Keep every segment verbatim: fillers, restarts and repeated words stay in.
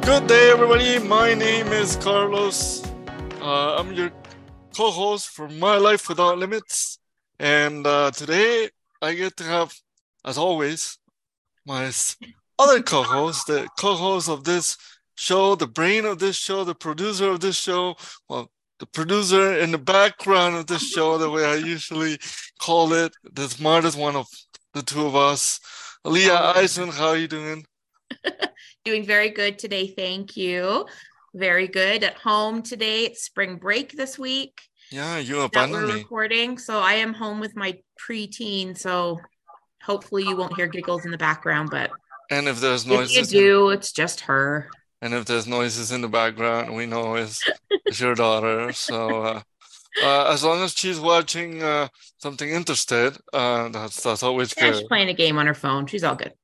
Good day, everybody. My name is Carlos. Uh, I'm your co-host for My Life Without Limits. And uh, today I get to have, as always, my other co-host, the co-host of this show, the brain of this show, the producer of this show, well, the producer in the background of this show, the way I usually call it, the smartest one of the two of us. Aaliyah Oh. Eisen, how are you doing? Doing very good today, thank you. Very good. At home today. It's spring break this week. Yeah, you that abandoned we're me. recording. So I am home with my preteen. So hopefully you won't hear giggles in the background, but And if there's if you noises, do, it's just her. and if there's noises in the background, we know it's, it's your daughter. So uh, uh, as long as she's watching uh, something interested, uh, that's that's always Yeah, good. she's playing a game on her phone. She's all good.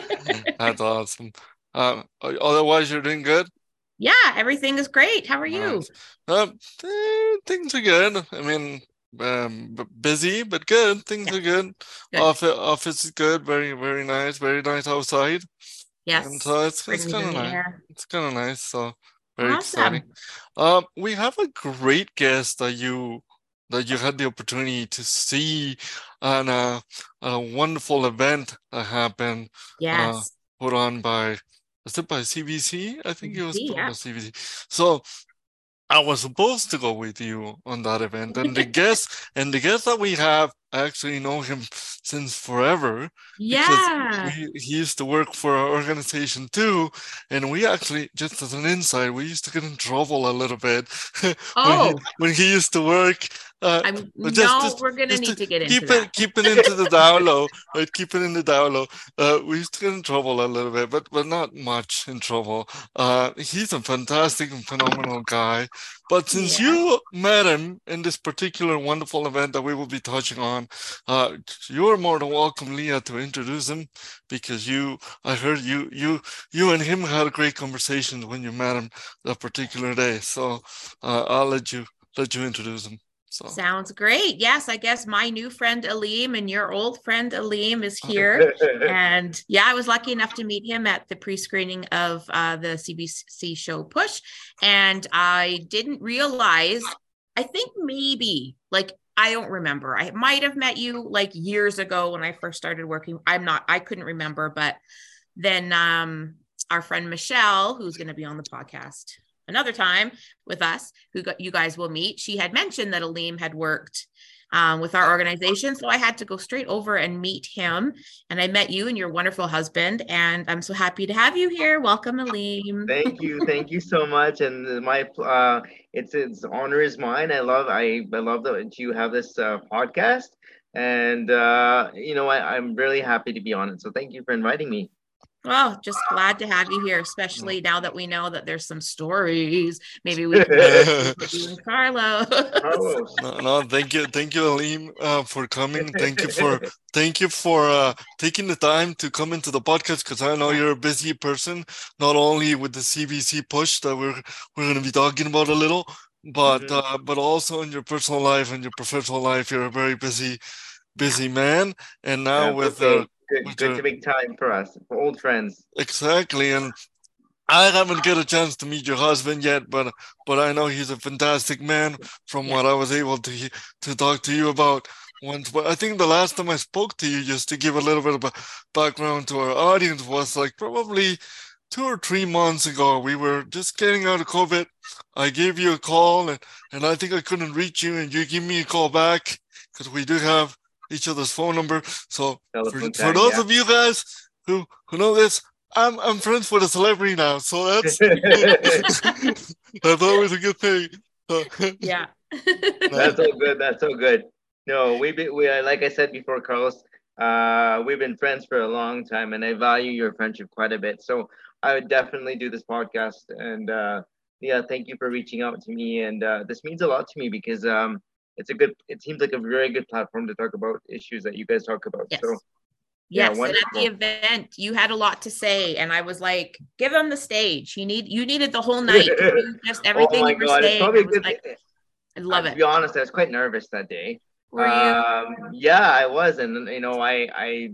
That's awesome. Um, otherwise, you're doing good. Yeah, everything is great. How are you? Nice. Uh, eh, things are good. I mean, um, b- busy but good. Things Yeah. are good. Good. Office, office is good. Very, very nice. Very nice outside. Yes. And so it's Spring it's is kind in of the nice. air. It's kind of nice. So very Awesome. exciting. Um, we have a great guest that you that you had the opportunity to see on a, a wonderful event that happened, uh, Yes. put on by, was it by C B C? I think it was CBC, put on yeah. by C B C. So I was supposed to go with you on that event, and the guest and the guest that we have, I actually know him since forever because Yeah. we, he used to work for our organization too, and we actually, just as an insight, we used to get in trouble a little bit when Oh, he when he used to work. Uh, I'm but just no, just we're gonna just need to to get into keep that. it keep it into the down low, right? Keep it in the down low. Uh, we used to get in trouble a little bit, but but not much in trouble. Uh, he's a fantastic and phenomenal guy. But since Yeah. you met him in this particular wonderful event that we will be touching on, uh, you're more than welcome, Leah, to introduce him, because you, I heard you, you, you and him had great conversations when you met him that particular day. So uh, I'll let you let you introduce him. So Sounds great. Yes, I guess my new friend Aleem and your old friend Aleem is here. And yeah, I was lucky enough to meet him at the pre-screening of uh, the C B C show Push. And I didn't realize, I think maybe, like, I don't remember. I might have met you like years ago when I first started working. I'm not, I couldn't remember. But then um, our friend Michelle, who's going to be on the podcast another time with us, who got, you guys will meet, she had mentioned that Aleem had worked um, with our organization. So I had to go straight over and meet him. And I met you and your wonderful husband. And I'm so happy to have you here. Welcome, Aleem. Thank you, thank you so much. And my uh, it's it's honor is mine. I love I I love that you have this uh, podcast, and uh, you know I, I'm really happy to be on it. So thank you for inviting me. Well, just glad to have you here, especially now that we know that there's some stories. Maybe we can with you and Carlos. Carlos. no, no, thank you, thank you, Aleem, uh, for coming. Thank you for thank you for uh, taking the time to come into the podcast, because I know you're a busy person, not only with the C B C push that we're we're going to be talking about a little, but Mhm. uh, but also in your personal life and your professional life. You're a very busy busy man, and now That's with okay. uh, Good, with good your to make time for us, for old friends. exactly, and I haven't get a chance to meet your husband yet, but but I know he's a fantastic man from Yeah. what I was able to he- to talk to you about once. But I think the last time I spoke to you, just to give a little bit of a background to our audience, was like probably two or three months ago. We were just getting out of COVID. I gave you a call, and, and I think I couldn't reach you, and you give me a call back because we do have each other's phone number. So for, Telephone for tag, those yeah. of you guys who who know this, I'm I'm friends with a celebrity now, so that's that's always a good thing. Yeah. That's all good. That's all good. No, we be, we uh, like I said before, Carlos. Uh, we've been friends for a long time, and I value your friendship quite a bit. So I would definitely do this podcast. And uh, yeah, thank you for reaching out to me. And uh, this means a lot to me because um, it's a good. It seems like a very good platform to talk about issues that you guys talk about. Yes. So yes, yeah, and at the event, you had a lot to say, and I was like, "Give him the stage. You need, you needed the whole night. Just everything oh my you were God, it's saying. probably I a was good. like, I love uh, it. To be honest, I was quite nervous that day. Were you? Um, yeah, I was, and you know, I I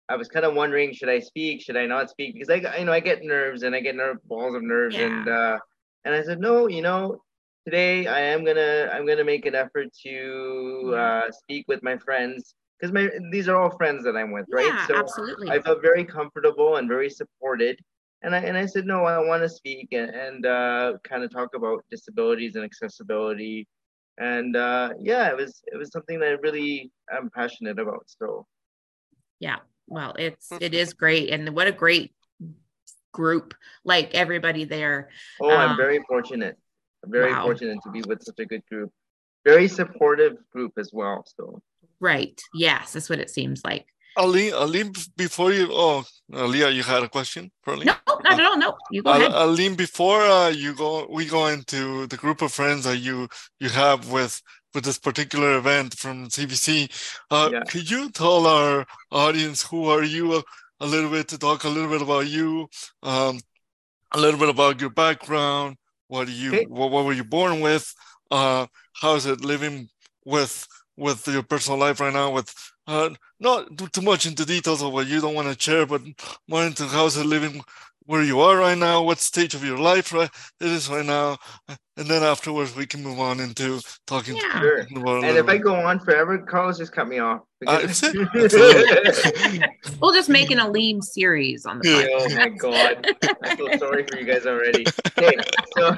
I was kind of wondering, should I speak? Should I not speak? Because I, you know, I get nerves and I get nerve balls of nerves, Yeah. and uh, and I said, no, you know, today I am gonna I'm gonna make an effort to Yeah. uh, speak with my friends, because my these are all friends that I'm with, right? Yeah, So absolutely. I felt very comfortable and very supported, and I and I said, no, I want to speak and, and uh, kind of talk about disabilities and accessibility, and uh, yeah, it was it was something that I really am passionate about. So Yeah. Well, it's it is great, and what a great group, like everybody there. oh, I'm Um, very fortunate. I'm very wow. fortunate to be with such a good group. Very supportive group as well. So Right. Yes, that's what it seems like. Aline, Aline, before you, oh, uh, Leah, you had a question for Aline? No, not at all. No, you go Al- ahead. Aline, before uh, you go, we go into the group of friends that you you have with with this particular event from C B C. Uh, yeah. Could you tell our audience who are you a, a little bit, to talk a little bit about you, um, a little bit about your background, what do you, Okay. what, what were you born with, uh, how is it living with with your personal life right now, with uh, not too much into details of what you don't want to share, but more into how's it living where you are right now, what stage of your life right it is right now, and then afterwards we can move on into talking Yeah. Sure. about a And little if I bit. go on forever, Carlos, just cut me off. Uh, Because... that's it. Absolutely. We'll just make an Aleem series on the Yeah. podcast. Oh my God. I feel sorry for you guys already. Okay, so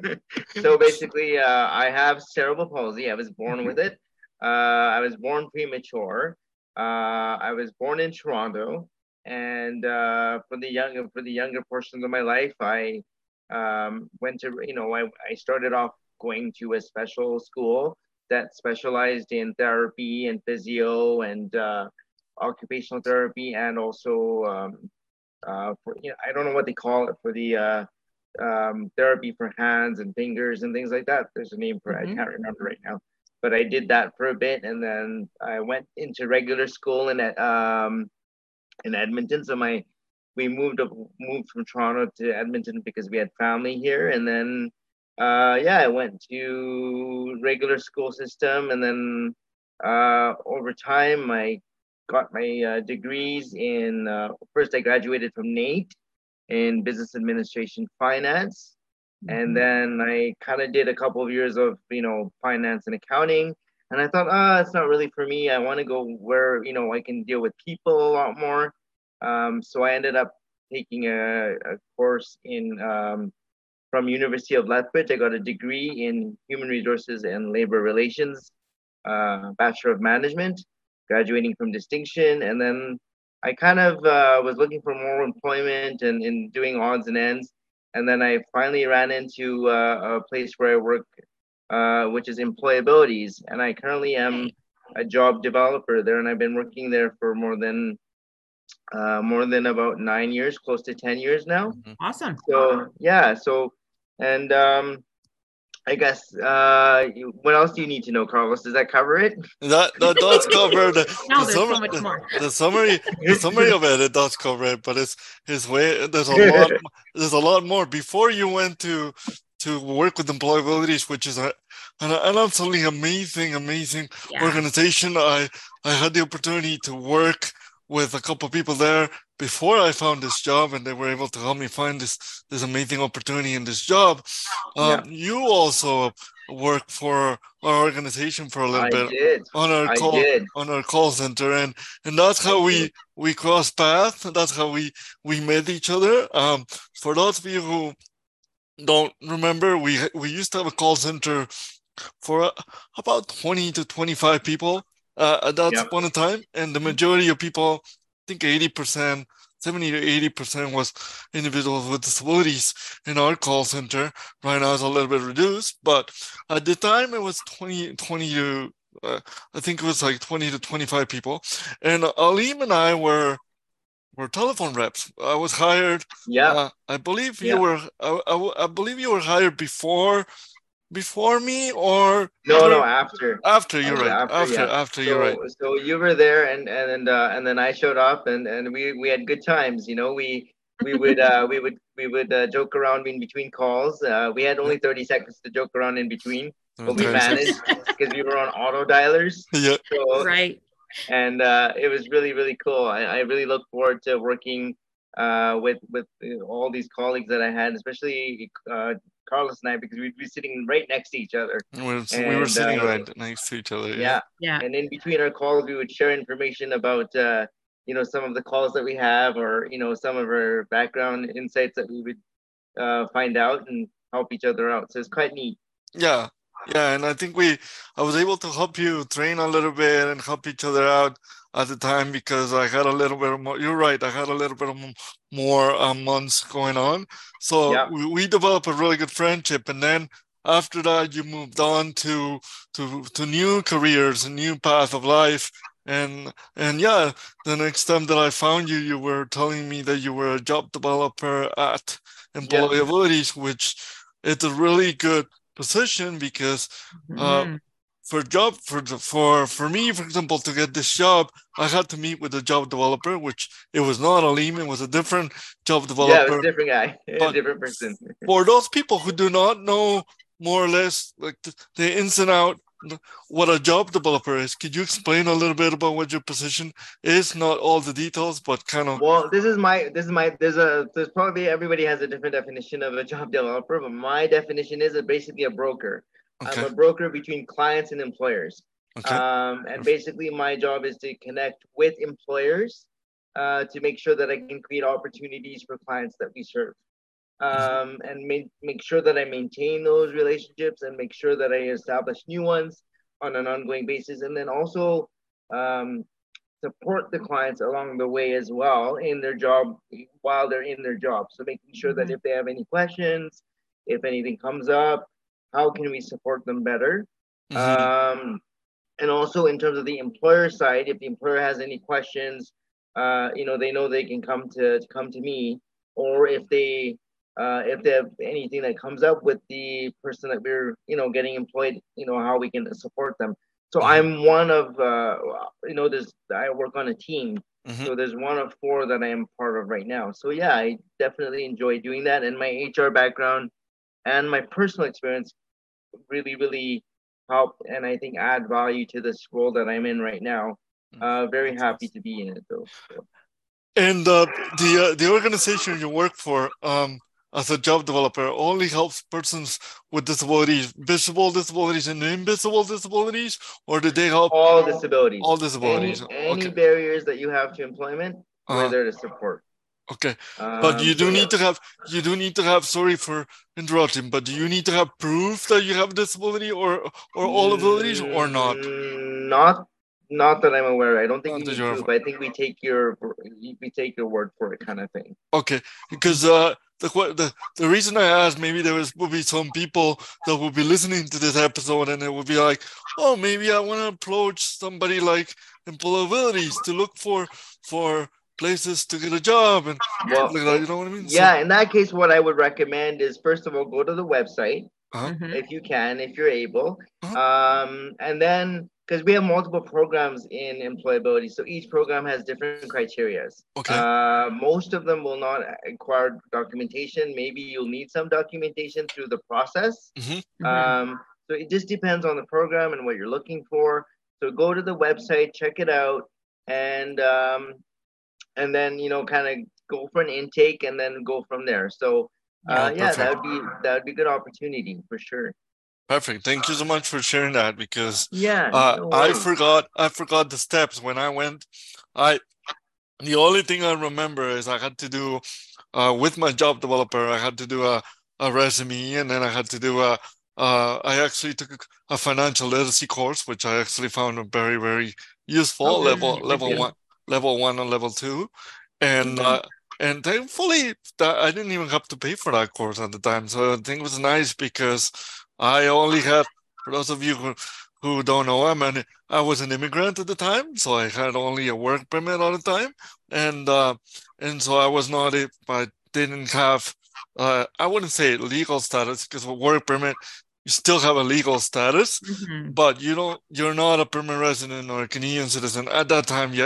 so basically uh, I have cerebral palsy. I was born with it. Uh, I was born premature. Uh, I was born in Toronto. And uh, for the younger for the younger portions of my life, I um, went to, you know, I, I started off going to a special school that specialized in therapy and physio and uh, occupational therapy, and also um, uh, for, you know, I don't know what they call it for the uh, um, therapy for hands and fingers and things like that. There's a name for it. Mhm. I can't remember right now. But I did that for a bit, and then I went into regular school in um, in Edmonton. So my we moved up, moved from Toronto to Edmonton because we had family here, and then uh, yeah, I went to regular school system, and then uh, over time I got my uh, degrees in. Uh, first, I graduated from NAIT in business administration finance, and Mhm. then I kind of did a couple of years of, you know, finance and accounting, and I thought, ah, it's not really for me. I want to go where, you know, I can deal with people a lot more. Um, so I ended up taking a, a course in um, from University of Lethbridge. I got a degree in human resources and labor relations, uh, Bachelor of Management, graduating from distinction, and then I kind of uh, was looking for more employment and, and doing odds and ends. And then I finally ran into uh, a place where I work, uh, which is Employabilities. And I currently am a job developer there. And I've been working there for more than uh, more than about nine years, close to ten years now. Awesome. So, yeah. So, and um, I guess, uh, you- what else do you need to know, Carlos? Does that cover it? That that does cover the, No, the, there's so summary, much the, more. the summary the summary of it. It does cover it, but it's his way. There's a lot. There's a lot more before you went to to work with Employabilities, which is a, an, an absolutely amazing, amazing Yeah. organization. I I had the opportunity to work with a couple of people there before I found this job, and they were able to help me find this this amazing opportunity in this job. Um, Yeah. You also work for our organization for a little I bit did. on our I call did. on our call center, and and that's how I we did. we crossed paths. That's how we we met each other. Um, for those of you who don't remember, we we used to have a call center for uh, about twenty to twenty-five people uh, at that Yep. point in time, and the majority of people, I think eighty percent, seventy to eighty percent was individuals with disabilities in our call center. Right now it's a little bit reduced, but at the time it was twenty, twenty to, uh, I think it was like twenty to twenty-five people. And Alim and I were were telephone reps. I was hired. Yeah. Uh, I believe you Yeah. were. I, I, I believe you were hired before, before me, or No, no, after. after. I You're was right. after, After, yeah. after. You're right. So, so you were there, and and uh, and then I showed up, and and we we had good times. You know, we we would uh we would we would uh, joke around in between calls. Uh, we had only thirty seconds to joke around in between, but we Okay. managed because we were on auto dialers. Yeah. So Right. and uh, it was really really cool. I, I really look forward to working uh, with with uh, all these colleagues that I had, especially uh, Carlos and I, because we'd be sitting right next to each other. We were, we were And sitting uh, right next to each other. Yeah. yeah, Yeah. and in between our calls, we would share information about uh, you know some of the calls that we have, or you know some of our background insights that we would uh, find out and help each other out. So it's quite neat. Yeah. Yeah. And I think we, I was able to help you train a little bit and help each other out at the time because I had a little bit of more, you're right, I had a little bit of more uh, months going on. So Yeah. we, we developed a really good friendship. And then after that, you moved on to, to, to new careers, a new path of life. And, and yeah, the next time that I found you, you were telling me that you were a job developer at Employabilities, yeah. which it's a really good position because uh, Mm-hmm. for job for for for me, for example, to get this job, I had to meet with a job developer, which it was not Aleem, it was a different job developer. Yeah, it was a different guy, a different person. For those people who do not know more or less like the, the ins and out what a job developer is, could you explain a little bit about what your position is? Not all the details, but kind of. Well, this is my this is my there's a there's probably everybody has a different definition of a job developer, but my definition is a, basically a broker. Okay. I'm a broker between clients and employers. Okay. Um, and basically my job is to connect with employers uh, to make sure that I can create opportunities for clients that we serve. Um, and make, make sure that I maintain those relationships and make sure that I establish new ones on an ongoing basis. And then also um, support the clients along the way as well in their job while they're in their job. So making sure that if they have any questions, if anything comes up, how can we support them better? Mm-hmm. Um, and also in terms of the employer side, if the employer has any questions, uh, you know, they know they can come to, to come to me, or if they uh, if they have anything that comes up with the person that we're, you know, getting employed, you know, how we can support them. So mm-hmm. I'm one of, uh, you know, there's, I work on a team. Mm-hmm. So there's one of four that I am part of right now. So yeah, I definitely enjoy doing that. And my H R background and my personal experience really, really help and I think add value to this role that I'm in right now. Uh, very happy to be in it though. So. And uh, the uh, the organization you work for, um, as a job developer, only helps persons with disabilities, visible disabilities and invisible disabilities, or do they help all disabilities? All disabilities. Any, any okay. barriers that you have to employment, uh-huh. we're there to support. Okay, um, but you do so, need yeah. to have you do need to have. Sorry for interrupting, but do you need to have proof that you have a disability or or all abilities or not? Not. Not that I'm aware. I don't think Not we need proof. I think we take your we take your word for it, kind of thing. Okay, because uh, the the the reason I asked, maybe there was will be some people that will be listening to this episode, and it will be like, oh, maybe I want to approach somebody like Employabilities to look for for places to get a job and well, like that. You know what I mean? Yeah. So, in that case, what I would recommend is first of all go to the website uh-huh. if you can, if you're able, uh-huh. um, and then. Because we have multiple programs in employability, so each program has different criteria. Okay. Uh, most of them will not require documentation. Maybe you'll need some documentation through the process. Mm-hmm. Um, so it just depends on the program and what you're looking for. So go to the website, check it out, and um, and then you know kind of go for an intake and then go from there. So uh, oh, yeah, that would be that would be a good opportunity for sure. Perfect. Thank you so much for sharing that because yeah, uh, no I forgot I forgot the steps when I went. I the only thing I remember is I had to do uh, with my job developer. I had to do a, a resume, and then I had to do a. Uh, I actually took a financial literacy course, which I actually found very very useful. Okay. Level level one, level one, and level two, and. Mm-hmm. Uh, And thankfully, that I didn't even have to pay for that course at the time. So I think it was nice because I only had, for those of you who, who don't know, I'm an, I was an immigrant at the time. So I had only a work permit all the time. And uh, and so I was not, if I didn't have, uh, I wouldn't say legal status because with work permit, you still have a legal status, mm-hmm. but you don't, you're not a permanent resident or a Canadian citizen at that time yet.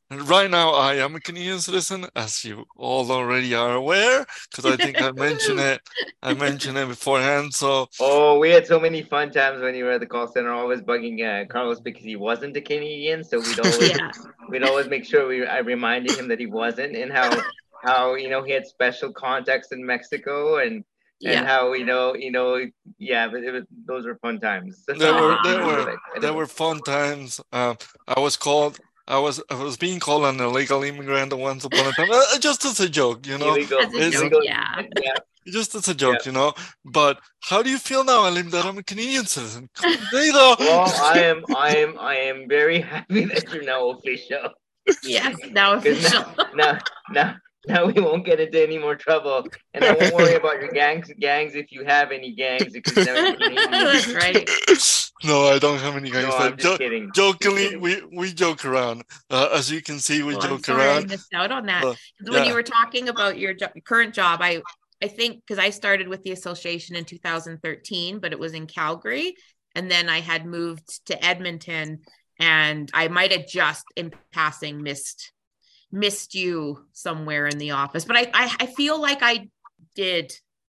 And right now, I am a Canadian citizen, as you all already are aware, because I think I mentioned it. I mentioned it beforehand. So, oh, we had so many fun times when you were at the call center, always bugging uh, Carlos because he wasn't a Canadian. So we'd always, Yeah. we'd always make sure we, I reminded him that he wasn't, and how, how you know he had special contacts in Mexico, and and Yeah. how you know, you know, yeah, but it was those were fun times. there were Aw. there were Anyway. there were fun times. Um, I was called. I was I was being called an illegal immigrant once upon a time, uh, just as a joke, you know. Illegal, As a It's- joke, yeah. yeah. Just as a joke, you know. But how do you feel now, Alim, that I'm a Canadian citizen? There you go. Well, I am, I am, I am very happy that you're now official. Yes, now official. Now, now, now we won't get into any more trouble, and I won't worry about your gangs, gangs if you have any gangs. Because now you're Canadian. That's right. No, I don't have any gangs. No, but I'm just jo- kidding. jokingly, we, we joke around. Uh, as you can see, we Well, I'm joke sorry I around. missed out on that. Uh, 'Cause when yeah. you were talking about your jo- current job, I I think because I started with the association in two thousand thirteen, but it was in Calgary, and then I had moved to Edmonton, and I might have just in passing missed missed you somewhere in the office, but I I, I feel like I did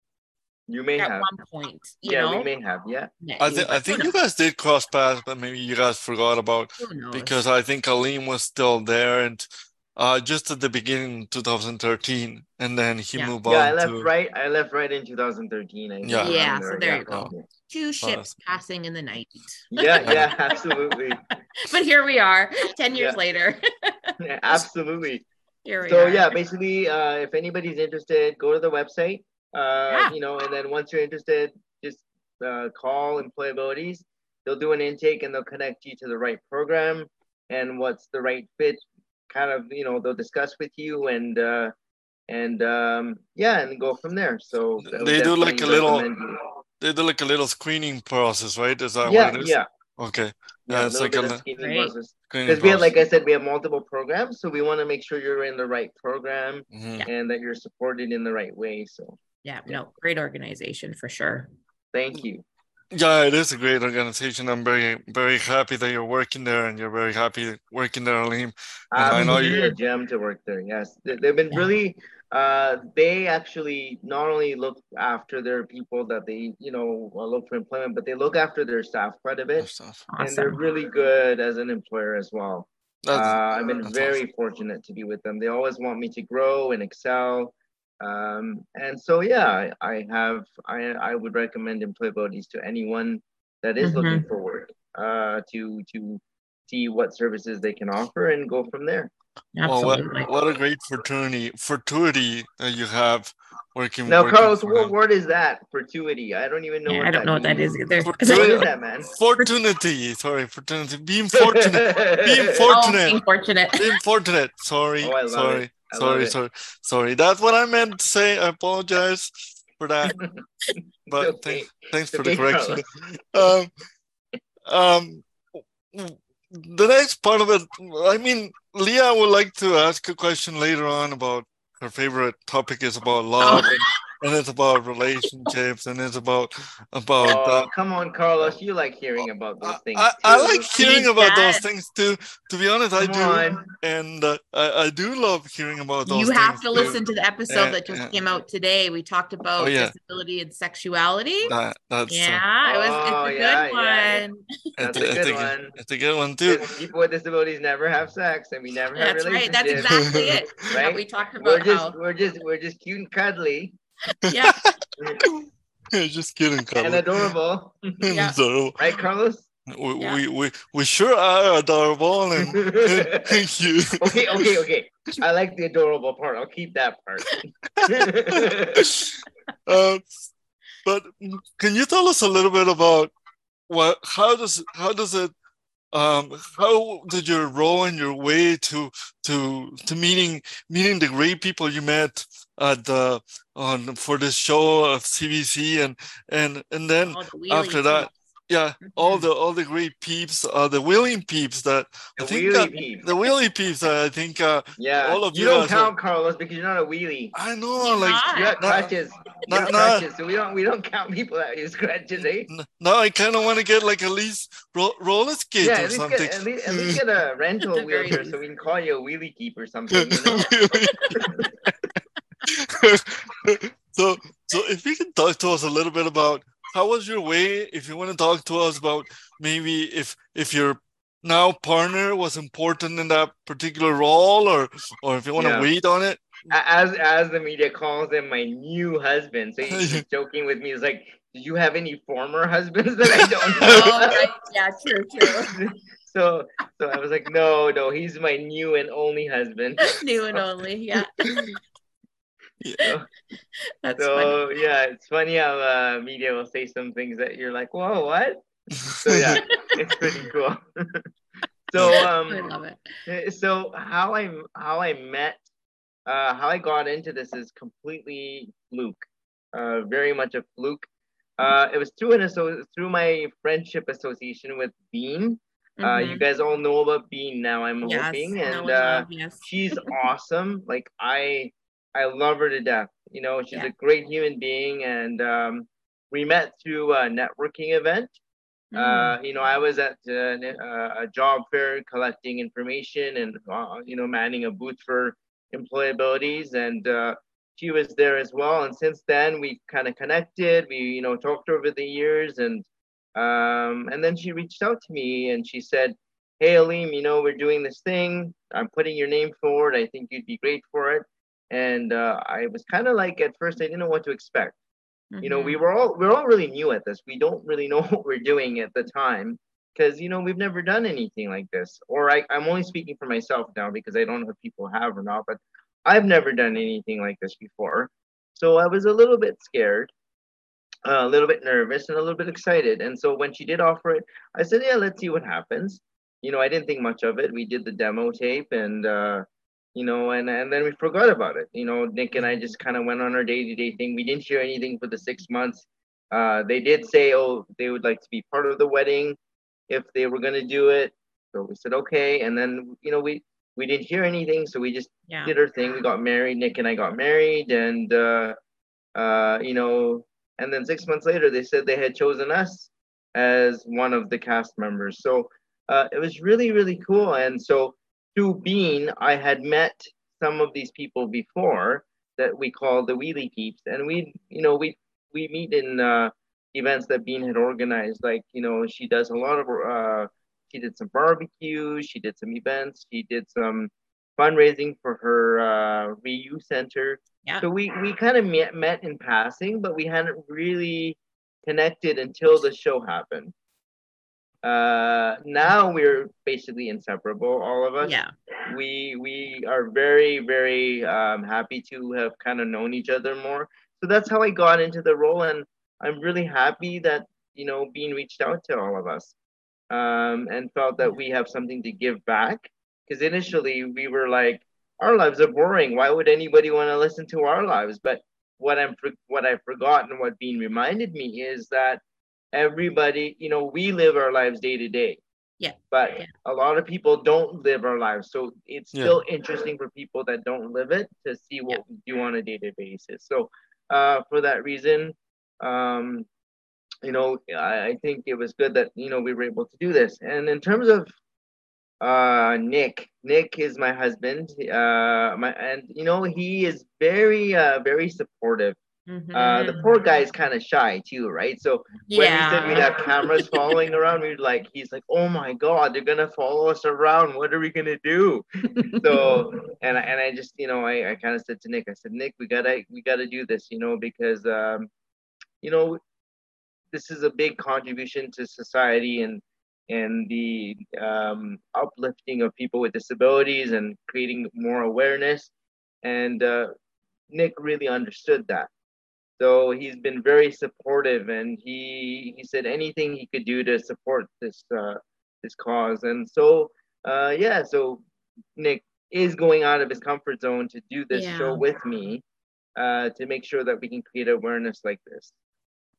You may at have. one point. You Yeah, know, we may have. Yeah. met I, you, th- I but think who you knows? guys did cross paths, but maybe you guys forgot about Who knows? because I think Alim was still there and uh, just at the beginning in two thousand thirteen, and then he Yeah. moved Yeah, I on left to right. I left right in two thousand thirteen. I think, Yeah. Yeah, around so there yeah. you go. Yeah. Two ships passing in the night. Yeah, yeah, absolutely. But here we are, ten years Yeah. later. Yeah, absolutely. Here we So are. yeah, basically, uh, if anybody's interested, go to the website. Uh, Yeah. You know, and then once you're interested, just uh, call Employabilities. They'll do an intake and they'll connect you to the right program and what's the right fit. Kind of, you know, they'll discuss with you and uh, and um, yeah, and go from there. So I would They do like definitely a little- recommend you. they do like a little screening process, right? Is that Yeah, what it is? yeah, Okay. yeah. Yeah, A it's little like bit a of li- screening Great. process. screening Because we have, process. like I said, we have multiple programs, so we want to make sure you're in the right program Mhm. and that you're supported in the right way. So Yeah, no, great organization for sure. thank you. Yeah, it is a great organization. I'm very, very happy that you're working there and you're very happy working there, Alim. And I know Absolutely you- a gem to work there. Yes, They- they've been Yeah. really. Uh, they actually not only look after their people that they, you know, uh, look for employment, but they look after their staff quite a bit, Stuff. and they're Awesome. really good as an employer as well. Uh, That's- I've been that's very fortunate to be with them. They always want me to grow and excel. Um, and so, yeah, I, I have, I, I would recommend Employabilities to anyone that is looking for work, uh, to, to see what services they can offer and go from there. Well, what, Absolutely. what a great fraternity, fortuity that you have working. Now, working Carlos, for what them. word is that? Fortuity. I don't even know Yeah, what I don't know what that means. is either. For- 'Cause I- What Fortuity. is that, man? Fortunity, sorry, fortunity. Being fortunate, being Oh, fortunate, being fortunate. being fortunate. Sorry, Oh, I love sorry, it. I love sorry, it. sorry, sorry. That's what I meant to say. I apologize for that. But Okay. thank, thanks for Okay, the correction. Um, um, the next part of it, I mean, Leah would like to ask a question later on about her favorite topic is about love Oh. and, and it's about relationships and it's about about Oh, uh, come on, Carlos. You like hearing about those I, things. I, I too. like hearing He about those does. things too. To be honest, I Come do, on. and uh, I, I do love hearing about those You things. have to too. listen to the episode Yeah, that just yeah. came out today. We talked about Oh, yeah. disability and sexuality. That, that's uh, Yeah, it was. It's Oh, a good yeah, yeah, yeah. one. That's it's, a it's good a one. It's a good one too. People with disabilities never have sex, and we never have That's right. relationships. That's exactly it. Yeah, Right? we talked We're about just, how. we're just, we're just cute and cuddly Yeah, Just kidding, and Carlos. adorable, Yeah. So, right, Carlos? we, Yeah. we, we, we sure are adorable and thank you. Okay, okay, okay. I like the adorable part. I'll keep that part. uh, but can you tell us a little bit about what how does how does it um how did you roll in your way to to to meeting meeting the great people you met at the on for this show of C B C and and and then Oh, the wheelie after that yeah, all the all the great peeps, uh, the willing peeps that The I think uh, wheelie peeps. the wheelie peeps. Uh, I think uh, Yeah, all of you you don't guys are. count, Carlos, because you're not a wheelie. I know, He's like not. You got now, crutches. You now, have now, crutches, so we don't we don't count people that use crutches, eh? now I kind of want to get like at least ro- roller skates Yeah, or at least get something. at least at least get a rental At the very wheelchair so least. we can call you a wheelie keep or something, you know? so, so if you can talk to us a little bit about how was your way, if you want to talk to us about maybe if if your now partner was important in that particular role, or or if you want to Yeah. wait on it. As as the media calls him my new husband. So he was joking with me. He's like, "Did you have any former husbands that I don't know?" Oh, right. Yeah, true, true. so so I was like, no, no, he's my new and only husband. New and only. Yeah. So, That's so funny. yeah, it's funny how uh, media will say some things that you're like, whoa, what? So yeah, it's pretty cool. so um, I love it. So how I how I met, uh, how I got into this is completely fluke, uh, very much a fluke. Uh, it was through an asso- through my friendship association with Bean. Uh, you Mhm. guys all know about Bean now, I'm Yes. hoping, Know and and uh, love. Yes. she's awesome. Like I, I love her to death. You know, she's Yeah. a great human being, and um, we met through a networking event. Mm. Uh, you know, I was at uh, a job fair collecting information and uh, you know manning a booth for employabilities, and uh, she was there as well. And since then, we kind of connected. We you know talked over the years, and um, and then she reached out to me and she said, "Hey, Aleem, you know we're doing this thing. I'm putting your name forward. I think you'd be great for it." And uh, I was kind of like at first I didn't know what to expect. You know, we Mhm. were all we're all really new at this. We don't really know what we're doing at the time because you know we've never done anything like this. Or I, I'm only speaking for myself now because I don't know if people have or not, but I've never done anything like this before. So I was a little bit scared, uh, a little bit nervous, and a little bit excited. And so when she did offer it, I said, "Yeah, let's see what happens." You know, I didn't think much of it. We did the demo tape, and uh, you know, and and then we forgot about it. You know, Nick and I just kind of went on our day to day thing. We didn't hear anything for the six months. Uh, they did say, oh, they would like to be part of the wedding if they were going to do it. So we said okay, and then you know we we didn't hear anything, so we just Yeah. did our thing. We got married. Nick and I got married, and uh, uh, you know, and then six months later, they said they had chosen us as one of the cast members. So uh, it was really, really cool. And so through Bean, I had met some of these people before that we call the Wheelie Peeps, and we, you know, we we meet in uh, events that Bean had organized. Like, you know, she does a lot of. Uh, she did some barbecues. She did some events. She did some fundraising for her uh, reuse center. Yeah. So we we kind of met, met in passing, but we hadn't really connected until the show happened. Uh, now we're basically inseparable, all of us. Yeah. We we are very very um, happy to have kind of known each other more. So that's how I got into the role, and I'm really happy that you know being reached out to all of us, um, and felt that we have something to give back. Because initially we were like, our lives are boring. Why would anybody want to listen to our lives? But what I'm what I've forgotten, what being reminded me is that everybody, you know, we live our lives day to day. Yeah. But yeah. a lot of people don't live our lives. So it's Yeah. still interesting for people that don't live it to see what Yeah. we do on a day to day basis. So uh, for that reason, um, you know, I, I think it was good that, you know, we were able to do this. And in terms of uh Nick, Nick is my husband. Uh my and you know, he is very uh very supportive. Mhm. Uh, the poor guy is kind of shy too, right? So when we said we'd Yeah. have cameras following around, we'd like, he's like, oh my god, they're gonna follow us around. What are we gonna do? So and I, and I just you know I, I kind of said to Nick, I said, Nick, we gotta we gotta do this, you know, because um you know this is a big contribution to society and and the um, uplifting of people with disabilities and creating more awareness. And uh, Nick really understood that. So he's been very supportive, and he he said anything he could do to support this uh, this cause. And so uh, yeah, so Nick is going out of his comfort zone to do this Yeah. show with me uh, to make sure that we can create awareness like this.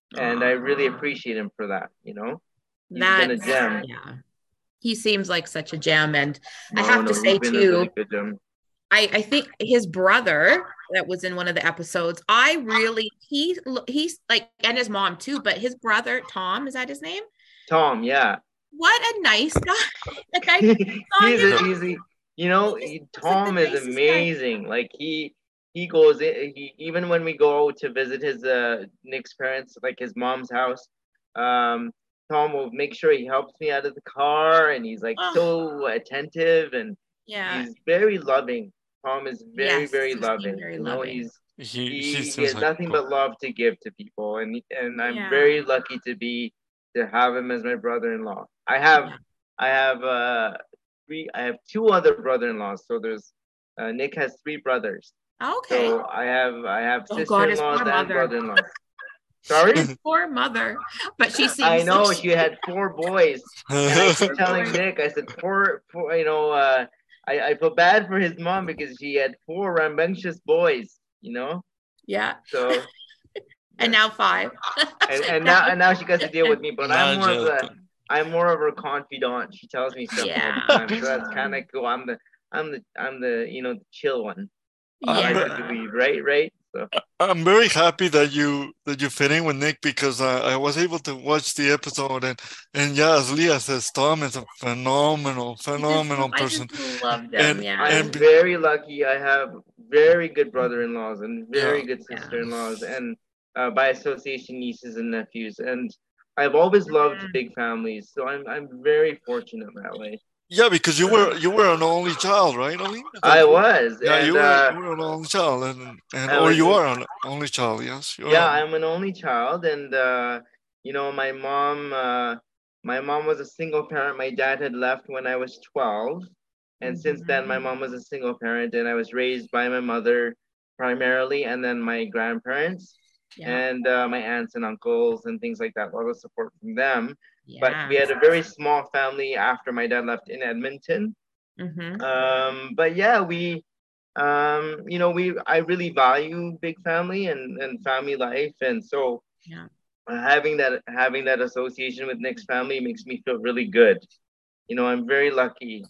and I really Aw. appreciate him for that. You know, he's been a That's gem. yeah. He seems like such a gem, and I No, have no, to he's say been a really too, good gem. I I think his brother that was in one of the episodes, I really he he's like, and his mom too, but his brother Tom, is that his name? Tom, yeah. What a nice guy. Like I saw he's him, a, and he's a, you know, he just he, looks like the Tom is nicest guy. amazing. Like he he goes in, he even when we go to visit his uh Nick's parents, like his mom's house, um, Tom will make sure he helps me out of the car, and he's like Oh, so attentive, and yeah. he's very loving. Tom is very Yes, very he seemed loving. very You know, loving. he's He he he, he seems has like nothing cool. but love to give to people, and and I'm Yeah. very lucky to be to have him as my brother-in-law. I have Yeah. I have uh three. I have two other brother-in-laws. So there's uh, Nick has three brothers. Okay. So I have I have Oh God, his sister-in-laws poor and mother. brother-in-laws. Sorry, His poor mother. But she I seems like know she she had four boys, and I keep telling boy. Nick, I said poor, poor you know, uh, I I feel bad for his mom because she had four rambunctious boys, you know. Yeah. So And yeah. now five. and and now and now she got to deal with me, but I'm Not more of just a I'm more of her confidant. She tells me stuff all the Yeah. time, so that's kind of cool. I'm the I'm the I'm the you know the chill one. I I'm like ve- to Yeah. believe, right? Right. So I'm very happy that you that you fit in with Nick because uh, I was able to watch the episode and and yeah, as Leah says, Tom is a phenomenal, I just phenomenal I person, just love them. and Yeah. I'm and be, very lucky. I have very good brother-in-laws and yeah, very good Yeah. sister-in-laws, and uh, by association, nieces and nephews. And I've always loved Mm. big families, so I'm I'm very fortunate that way. yeah, because you Uh, were you were an only child, right, Ali? That I you, was, yeah, you and were uh, you were an only child, and and I or was you in are an only child, yes, you yeah, are. I'm an only child, and uh, you know, my mom, uh, my mom was a single parent. My dad had left when I was twelve, and since then, my Mhm. mom was a single parent, and I was raised by my mother primarily, and then my grandparents, Yeah. and uh, my aunts and uncles, and things like that. A lot of support from them. But Yeah. we had a very small family after my dad left in Edmonton. Mm-hmm. Um, but yeah, we um you know we I really value big family and and family life, and so Yeah. uh, having that having that association with Nick's family makes me feel really good. You know, I'm very lucky.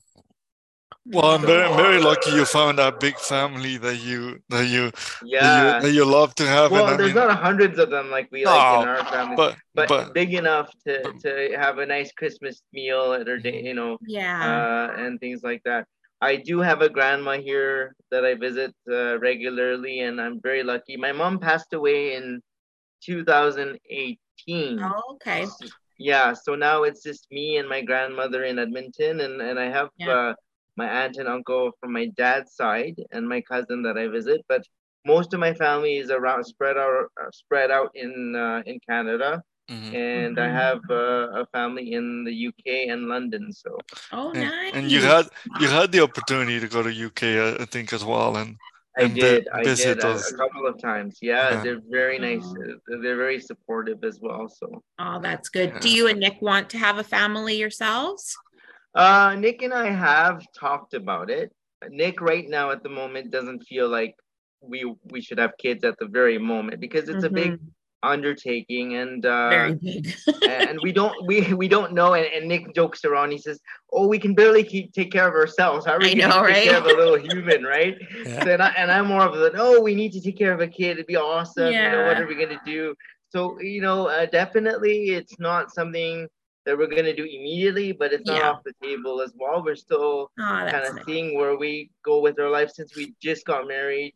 Well, I'm So very I'm very lucky you found that big family that you that you that you yeah, that you love to have, and well, I there's mean, not hundreds of them like we like in no, our families, but but but, big enough to but to have a nice Christmas meal at our day, mhm. you know, Yeah. uh, and things like that. I do have a grandma here that I visit uh, regularly, and I'm very lucky. My mom passed away in two thousand eighteen. Oh, okay. Yeah, so now it's just me and my grandmother in Edmonton, and and I have Yeah. uh, my aunt and uncle from my dad's side, and my cousin that I visit. But most of my family is around spread out uh, spread out in uh, in Canada, Mhm. and I Mm-hmm. have uh, a family in the U K and London. So Oh, and and you nice. had you had the opportunity to go to U K, I, I think, as well, and I and vi- did, I did visit a, a us. couple of times. Yeah, Yeah, they're very nice. Oh, uh, They're very supportive as well. So. oh, that's good. Do yeah. you and Nick want to have a family yourselves? Uh, Nick and I have talked about it. Nick right now at the moment doesn't feel like we we should have kids at the very moment because it's a big Mm-hmm. undertaking, and uh Very big. and we don't we we don't know, and, and Nick jokes around. He says, "Oh, we can barely keep take care of ourselves. How are we I going know, to take care right? of a little human, right?" Yeah. So and, I, and I'm more of the, "No, we need to take care of a kid. It'd be awesome. You know, what Yeah. are we going to do?" So you know, uh, definitely it's not something that we're going to do immediately, but it's not Yeah. off the table as well. We're still Oh, kind that's of nice. seeing where we go with our life since we just got married.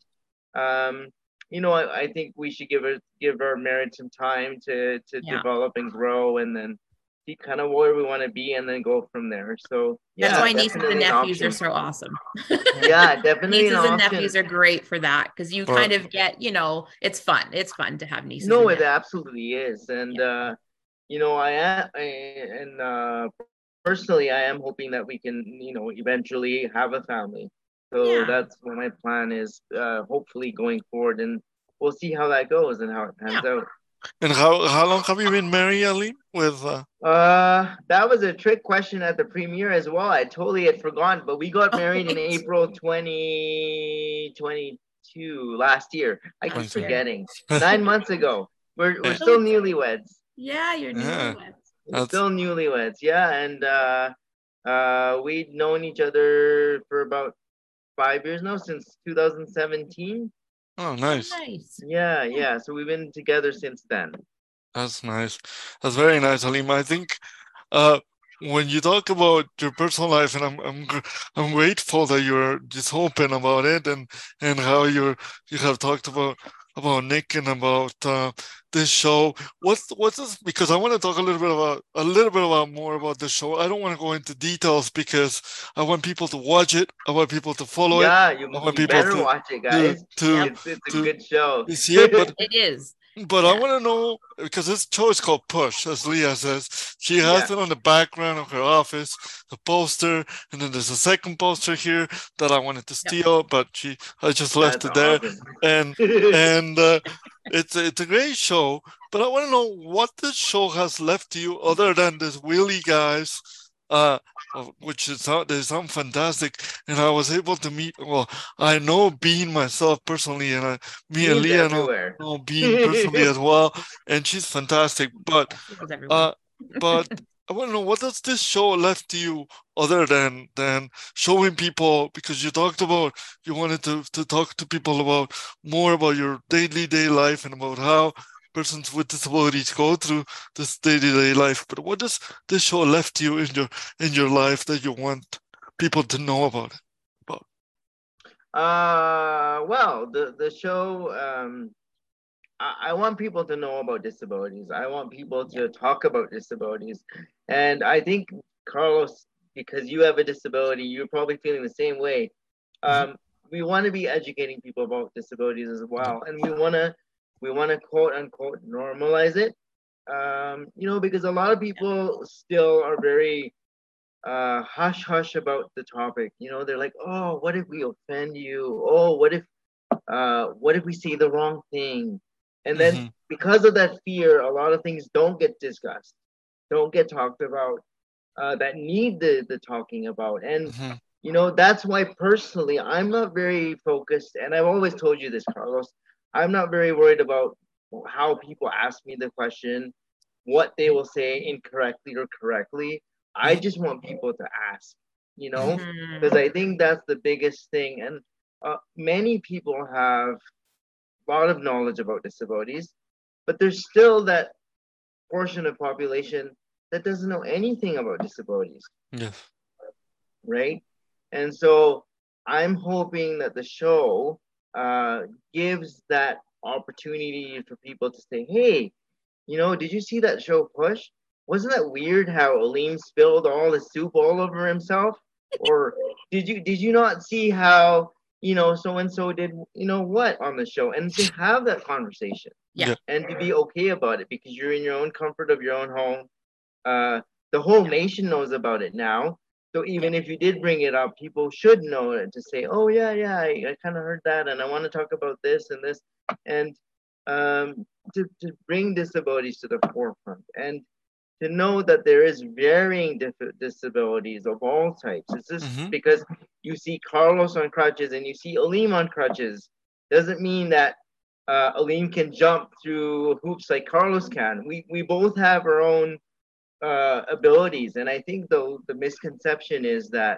Um, you know, I, I think we should give it give our marriage some time to to Yeah. develop and grow, and then see kind of where we want to be, and then go from there. So That's yeah, why nieces and definitely an nephews are option. so awesome. Yeah, definitely an Nieces and option. nephews are great for that because you But kind of get, you know, it's fun. It's fun to have nieces No, and it nephews. absolutely is, and Yeah. uh, you know, I am, I, and uh, personally, I am hoping that we can, you know, eventually have a family. So Yeah. that's what my plan is, uh, hopefully going forward, and we'll see how that goes and how it pans Yeah. out. and how how long have you been married, Ali? With uh, Uh, that was a trick question at the premiere as well. I totally had forgotten, but we got Oh, married in right. April twenty twenty-two last year. I keep Last year. forgetting. Nine months ago. We're we're Yeah. still newlyweds. Yeah, you're Yeah. newlyweds. We're That's still newlyweds. Yeah, and uh, uh, we've known each other for about five years now, since two thousand seventeen. oh Oh, nice. nice. Yeah, yeah. So we've been together since then. That's nice. That's very nice, Halima. I think uh when you talk about your personal life, and I'm I'm gr- I'm grateful that you're just open about it, and and how you're you have talked about about Nick and about uh, this show. What's what's this? Because I want to talk a little bit about a little bit about more about the show. I don't want to go into details because I want people to watch it. I want people to follow it. Yeah, you I want you people better to watch it, to guys. to It's it's a to, good show. to see it. But It is. but I Yeah. want to know, because this show is called Push, as Leah says. She has Yeah. it on the background of her office, the poster, and then there's a second poster here that I wanted to steal, but she I just left That's it there. awesome. And and uh, it's it's a great show. But I want to know what this show has left to you other than this Willie guys, uh, uh, which is sound they sound fantastic. And I was able to meet. Well, I know Bean myself personally, and I, me and Beans Leah know everywhere. know Bean personally as well, and she's fantastic. But It was everyone. uh, but I want to know, what does this show left to you other than than showing people, because you talked about you wanted to to talk to people about more about your daily day life and about how persons with disabilities go through this daily day life. But what does this show left you in your in your life that you want people to know about it? About? Uh, well, the the show. Um, I, I want people to know about disabilities. I want people to talk about disabilities, and I think, Carlos, because you have a disability, you're probably feeling the same way. Um, we want to be educating people about disabilities as well, and we want to we want to quote unquote normalize it. Um, you know, because a lot of people still are very uh hush hush about the topic. You know, they're like, oh, what if we offend you? Oh, what if uh what if we say the wrong thing? And then Mhm. because of that fear, a lot of things don't get discussed, don't get talked about, uh, that need the the talking about. And Mhm. you know, that's why personally I'm not very focused, and I've always told you this, Carlos. I'm not very worried about how people ask me the question, what they will say incorrectly or correctly. I just want people to ask, you know, Mhm. because I think that's the biggest thing. And uh, many people have a lot of knowledge about disabilities, but there's still that portion of population that doesn't know anything about disabilities, Yes. right? And so I'm hoping that the show uh, gives that opportunity for people to say, hey, you know, did you see that show Push? Wasn't that weird how Aleem spilled all the soup all over himself? Or did you did you not see how, you know, so and so did, you know what, on the show? And to have that conversation Yeah. and to be okay about it, because you're in your own comfort of your own home. Uh, the whole nation knows about it now. So even if you did bring it up, people should know it, to say, oh yeah, yeah, I, I kind of heard that, and I want to talk about this and this, and um, to, to bring disabilities to the forefront, and to know that there is varying dif- disabilities of all types. It's just Mhm. because you see Carlos on crutches and you see Aleem on crutches doesn't mean that uh, Aleem can jump through hoops like Carlos can. We we both have our own uh, abilities, and I think the the misconception is that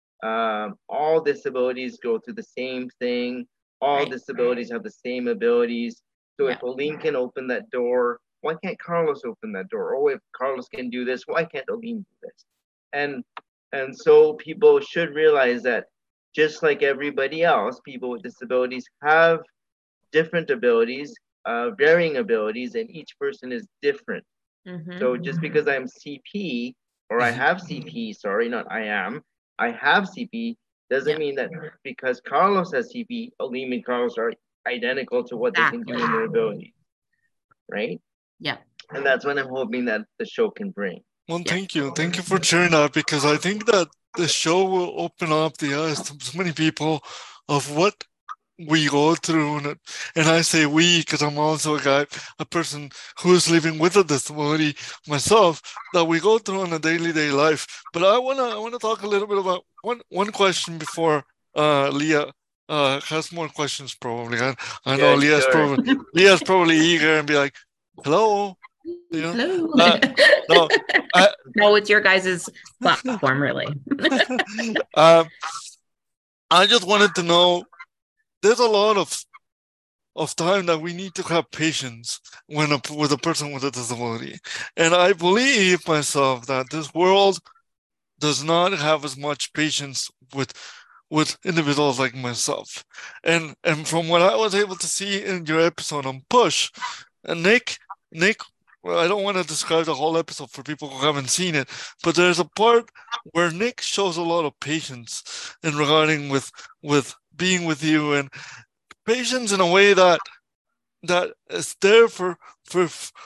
um, all disabilities go through the same thing. All Right. disabilities have the same abilities. So Yeah. if Aleem can open that door, why can't Carlos open that door? Or if Carlos can do this, why can't Aleem do this? And and so people should realize that just like everybody else, people with disabilities have different abilities, uh, varying abilities, and each person is different. Mhm. So just because I'm C P, or I Mhm. have C P, sorry, not I am, I have C P, doesn't Yeah. mean that because Carlos has C P, Aleem and Carlos are identical to what they can do in Exactly. their ability, right? Yeah. And that's what I'm hoping that the show can bring. Well, Yeah. thank you. Thank you for sharing that, because I think that the show will open up the eyes to so many people of what we go through. And, it- and I say we because I'm also a guy, a person who is living with a disability myself, that we go through in a daily day life. But I wanna I wanna talk a little bit about one one question before uh, Leah uh, has more questions probably. I, I know Good, Leah's sure. probably Leah's probably eager and be like, hello. You know, Hello. uh, no, I, no, it's your guys' platform, really. um, I just wanted to know. There's a lot of of time that we need to have patience when a, with a person with a disability, and I believe myself that this world does not have as much patience with with individuals like myself. And and from what I was able to see in your episode on Push, and Nick, Nick, well, I don't want to describe the whole episode for people who haven't seen it, but there's a part where Nick shows a lot of patience in regarding with with being with you, and patience in a way that that is there for for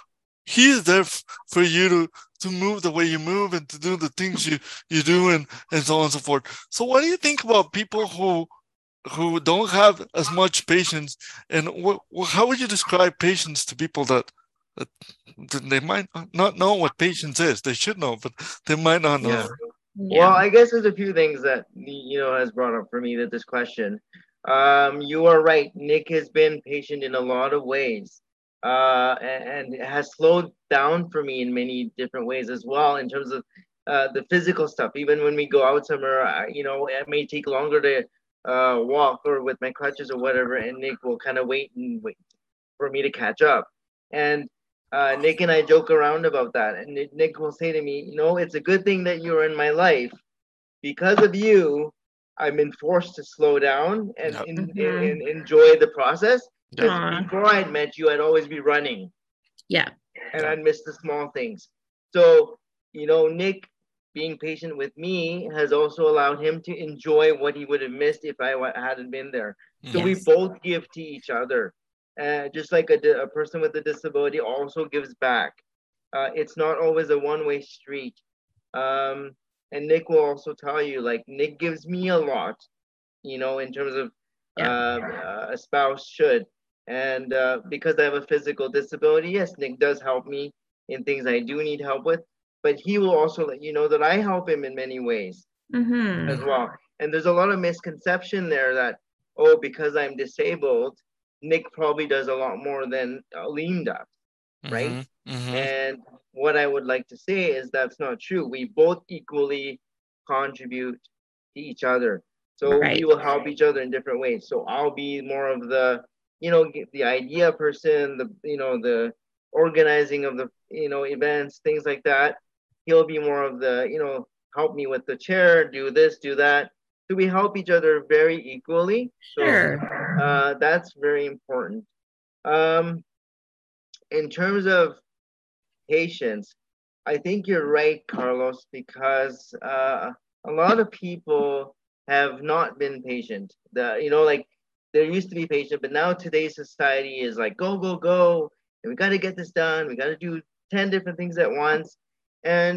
he is there f- for you to to move the way you move and to do the things you you do, and and so on and so forth. So what do you think about people who who don't have as much patience, and what, how would you describe patience to people that, that that they might not know what patience is? They should know, but they might not know. Yeah. Yeah. Well, I guess there's a few things that you know has brought up for me that this question. Um, you are right. Nick has been patient in a lot of ways, uh, and, and has slowed down for me in many different ways as well. In terms of uh, the physical stuff, even when we go out somewhere, I, you know, it may take longer to uh, walk or with my crutches or whatever, and Nick will kind of wait and wait for me to catch up. And uh, Nick and I joke around about that, and Nick will say to me, "You know, it's a good thing that you're in my life. Because of you, I've been forced to slow down and Yep. in, Mhm. in, in enjoy the process. Because Aw. before I'd met you, I'd always be running Yeah. and Yeah. I'd miss the small things. So, you know, Nick being patient with me has also allowed him to enjoy what he would have missed if I wa- hadn't been there. So we Yes. both give to each other. Uh, just like a, di- a person with a disability also gives back. Uh, it's not always a one-way street. Um, and Nick will also tell you, like, Nick gives me a lot, you know, in terms of Yeah. uh, a spouse should. And uh, because I have a physical disability, yes, Nick does help me in things I do need help with, but he will also let you know that I help him in many ways Mm-hmm. as well. And there's a lot of misconception there that, oh, because I'm disabled, Nick probably does a lot more than Aline does, right? Mm-hmm. Mm-hmm. And what I would like to say is that's not true. We both equally contribute to each other. So Right. we will help each other in different ways. So I'll be more of the, you know, the idea person, the, you know, the organizing of the, you know, events, things like that. He'll be more of the, you know, help me with the chair, do this, do that. So we help each other very equally. So Sure. uh, that's very important. Um, in terms of patience, I think you're right, Carlos, because uh, a lot of people have not been patient. The you know, like there used to be patient, but now today's society is like go, go, go, and we got to get this done. We got to do ten different things at once, and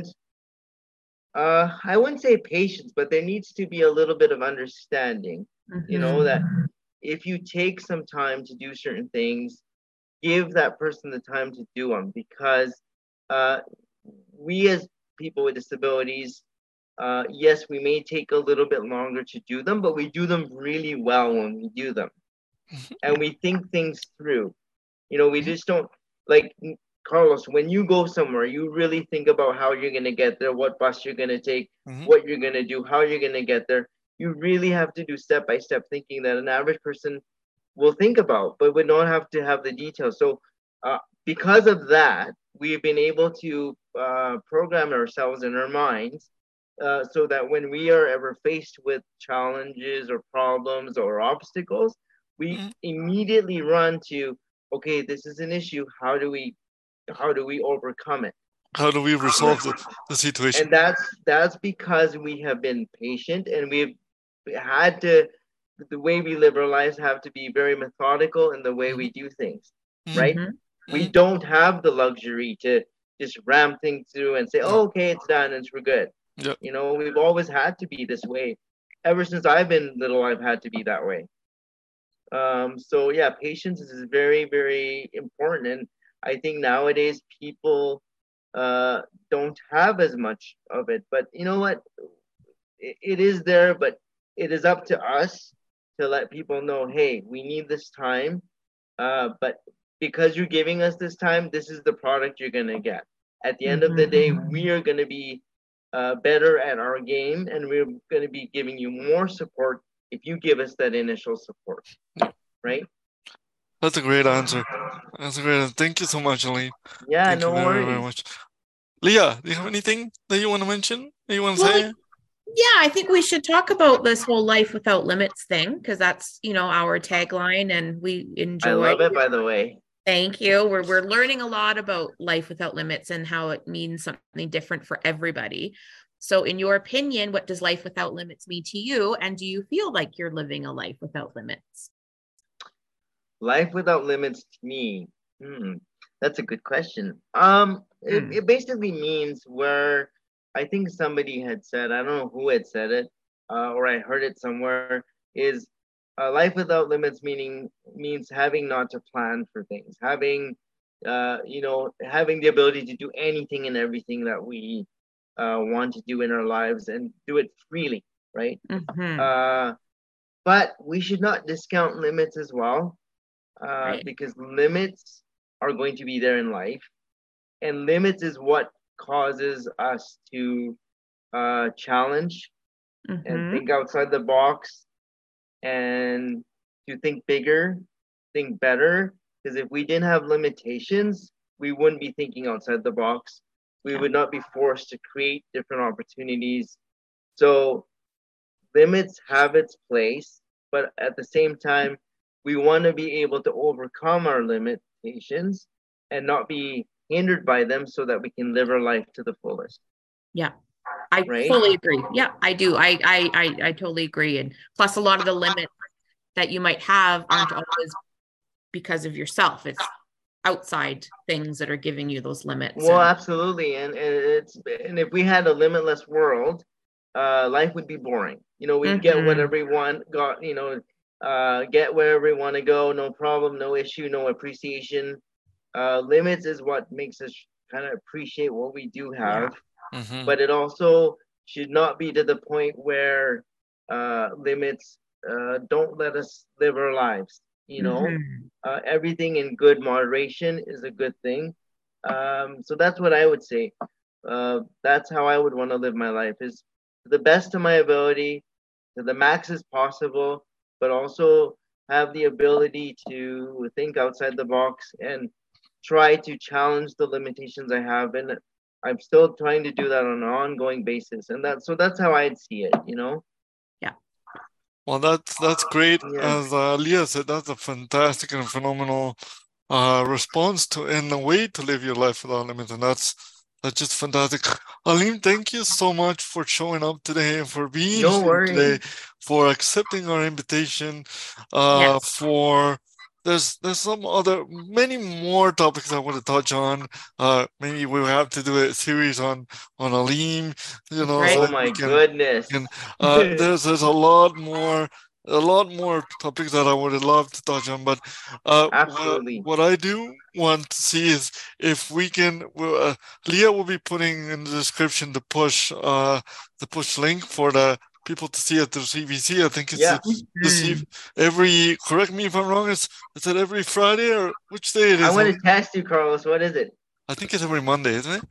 uh, I wouldn't say patience, but there needs to be a little bit of understanding. You know that Mm-hmm. if you take some time to do certain things, give that person the time to do them because uh, we as people with disabilities, uh, yes, we may take a little bit longer to do them, but we do them really well when we do them. And we think things through. You know, we just don't like Carlos, when you go somewhere, you really think about how you're going to get there, what bus you're going to take, Mm-hmm. what you're going to do, how you're going to get there. You really have to do step by step thinking that an average person will think about, but would not have to have the details. So, uh, because of that, we've been able to uh, program ourselves in our minds uh, so that when we are ever faced with challenges or problems or obstacles, we Mm-hmm. immediately run to, okay, this is an issue. How do we, how do we overcome it? How do we resolve the, the situation? And that's that's because we have been patient and we've had to the way we live our lives have to be very methodical in the way Mm-hmm. we do things, Mm-hmm. right? Mm-hmm. We don't have the luxury to just ram things through and say, No. oh, okay, it's done and we're good. Yep. You know, we've always had to be this way. Ever since I've been little, I've had to be that way. Um, so yeah, patience is very, very important. And I think nowadays people uh, don't have as much of it. But you know what? It, it is there, but it is up to us to let people know, hey, we need this time. Uh, but because you're giving us this time, this is the product you're going to get. At the end of the day, we are going to be uh, better at our game, and we're going to be giving you more support if you give us that initial support, right? That's a great answer. That's a great answer. Thank you so much, Elaine. Yeah, Thank no you very, worries. very much. Leah, do you have anything that you want to mention? That you want to Well, say? Yeah, I think we should talk about this whole life without limits thing, because that's, you know, our tagline and we enjoy. I love it, by the way. Thank you. We're, we're learning a lot about life without limits and how it means something different for everybody. So in your opinion, what does life without limits mean to you? And do you feel like you're living a life without limits? Life without limits to me, hmm, that's a good question. Um, it, Hmm. it basically means where I think somebody had said, I don't know who had said it, uh, or I heard it somewhere, is uh, life without limits meaning means having not to plan for things, having, uh, you know, having the ability to do anything and everything that we uh, want to do in our lives and do it freely, right? Mhm. Uh, but we should not discount limits as well, uh, Right. because limits are going to be there in life, and limits is what causes us to uh, challenge and Mhm. think outside the box and to think bigger, think better. Because if we didn't have limitations, we wouldn't be thinking outside the box. We Yeah. would not be forced to create different opportunities. So limits have its place, but at the same time, we want to be able to overcome our limitations and not be hindered by them so that we can live our life to the fullest. Yeah. I Right? fully agree. Yeah, I do. I, I I I totally agree. And plus a lot of the limits that you might have aren't always because of yourself. It's outside things that are giving you those limits. Well, And absolutely. And, and it's and if we had a limitless world, uh, life would be boring. You know, we'd get Mhm. whatever we want, got, you know, uh, get wherever we want to go, no problem, no issue, no appreciation. Uh, limits is what makes us kind of appreciate what we do have, Mhm. but it also should not be to the point where uh, limits uh, don't let us live our lives. You know, Mhm. uh, everything in good moderation is a good thing. Um, so that's what I would say. Uh, that's how I would want to live my life, is to the best of my ability, to the max as possible, but also have the ability to think outside the box and try to challenge the limitations I have. And I'm still trying to do that on an ongoing basis. And that, so that's how I'd see it, you know? Yeah. Well, that's that's great. Yeah. As uh, Leah said, that's a fantastic and phenomenal uh, response to and a way to live your life without limits, and that's that's just fantastic. Aleem, thank you so much for showing up today and for being No here today, worries. for accepting our invitation. Uh, Yes. for there's there's some other many more topics I want to touch on. Uh, maybe we'll have to do a series on on Aleem, you know, Right. so Oh that my we can goodness. can uh, there's there's a lot more a lot more topics that I would love to touch on, but uh, what, Absolutely. what I do want to see is if we can. Uh, Leah will be putting in the description the push uh, the push link for the people to see at the C B C. I think it's Yeah. uh, to see every. Correct me if I'm wrong. It's is it every Friday or which day it I is? want to test you, Carlos. What is it? I think it's every Monday, isn't it?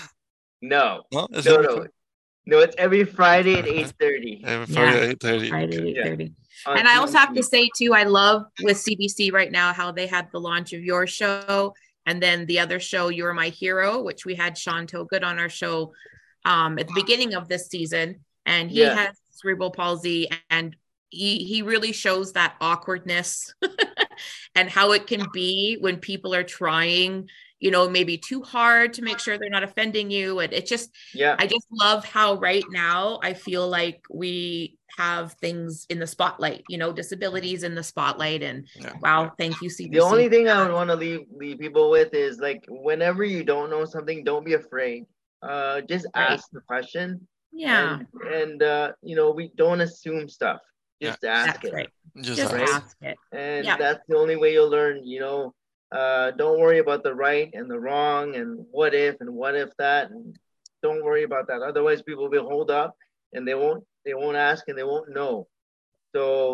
No. No, it's No, every no. No, it's every Friday at eight thirty. every Yeah. Friday at eight thirty. Friday, Okay. eight thirty. On And I also have to T V C. say too, I love with C B C right now how they had the launch of your show, and then the other show, You're My Hero, which we had Sean Togood on our show um, at the beginning of this season, and he Yeah. has cerebral palsy, and he he really shows that awkwardness and how it can be when people are trying, you know, maybe too hard to make sure they're not offending you. And it just, Yeah. I just love how right now I feel like we have things in the spotlight, you know, disabilities in the spotlight. And Yeah. wow, thank you, C B C. The only thing I would want to leave leave people with is like whenever you don't know something, don't be afraid. Uh, just Right. ask the question. Yeah, And and uh, you know, we don't assume stuff. Just ask that's it. right. Just, Just Right? ask it. And Yeah. that's the only way you'll learn, you know. Uh, don't worry about the right and the wrong and what if and what if that, and don't worry about that. Otherwise people will hold up and they won't they won't ask and they won't know. So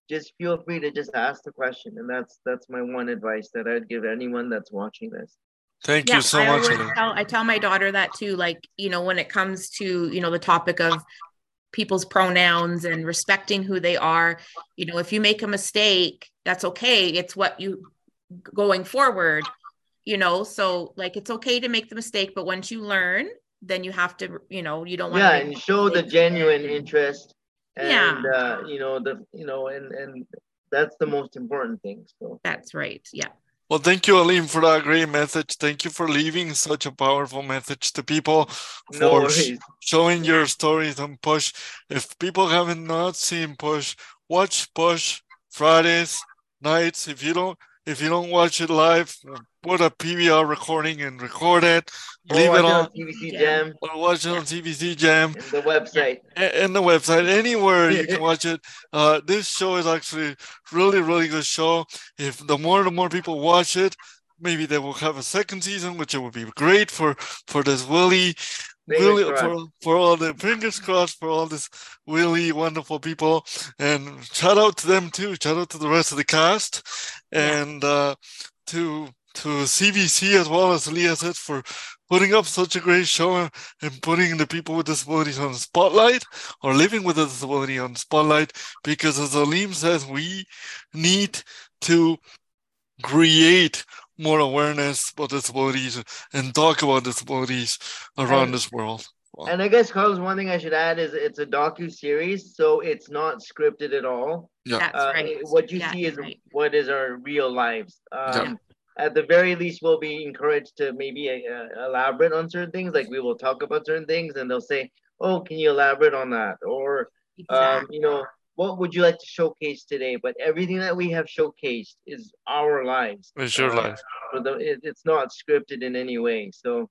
just feel free to just ask the question. And that's that's my one advice that I'd give anyone that's watching this. Thank yeah, you so I much. always Aleem. tell I tell my daughter that too. Like, you know, when it comes to, you know, the topic of people's pronouns and respecting who they are, you know, if you make a mistake, that's okay. It's what you going forward, you know, so like it's okay to make the mistake, but once you learn, then you have to, you know, you don't want Yeah, to and show the genuine interest, and Yeah. uh, you know the you know and and that's the most important thing. So That's right. Yeah. Well, thank you, Aleem, for that great message. Thank you for leaving such a powerful message to people, no for sh- worries. showing your Yeah. stories on Push. If people haven't not seen Push, watch Push Fridays nights. If you don't, if you don't watch it live, put a P V R recording and record it. Or Leave watch it it on, on T V C Jam. Jam or watch it Yeah. on T V C Jam. and the website. a- and the website, anywhere you can watch it. Uh, this show is actually really, really good show. If the more, the more people watch it, maybe they will have a second season, which it would be great for for this Willie, Fingers Willie crossed. for for all the fingers crossed for all this really wonderful people. And shout out to them too. Shout out to the rest of the cast, Yeah. and uh, to to C B C as well, as Leah said, for putting up such a great show and, and putting the people with disabilities on the spotlight, or living with a disability on the spotlight, because as Aleem says, we need to create more awareness about disabilities and talk about disabilities around And- this world. And I guess, Carlos, one thing I should add is it's a docu-series, so it's not scripted at all. Yeah, That's Uh, right. it- what you Yeah, see is right. what is our real lives. Um, Yeah. At the very least, we'll be encouraged to maybe uh, elaborate on certain things. Like we will talk about certain things, and they'll say, "Oh, can you elaborate on that?" Or, um, Exactly. you know, what would you like to showcase today? But everything that we have showcased is our lives. it's your Uh, life. So the, it, it's not scripted in any way. So